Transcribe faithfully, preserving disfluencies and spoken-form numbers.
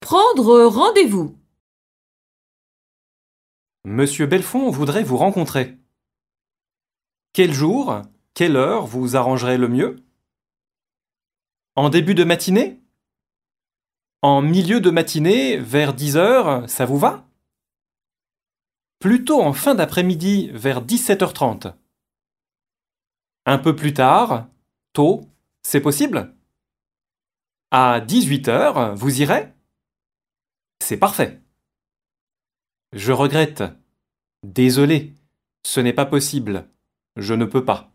prendre rendez-vous. Monsieur Belfond voudrait vous rencontrer. Quel jour, quelle heure vous arrangerez le mieux? En début de matinée? En milieu de matinée, vers dix heures, ça vous va? Plutôt en fin d'après-midi, vers dix-sept heures trente. Un peu plus tard, tôt, c'est possible? À dix-huit heures, vous irez? C'est parfait. Je regrette. Désolé, ce n'est pas possible. Je ne peux pas.